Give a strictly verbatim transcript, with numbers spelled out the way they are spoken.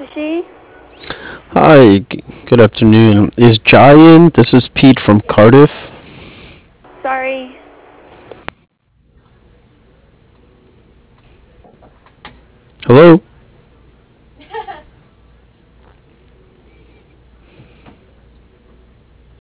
is she? Hi, g- good afternoon. Is Jai in? This is Pete from Cardiff. Sorry. Hello?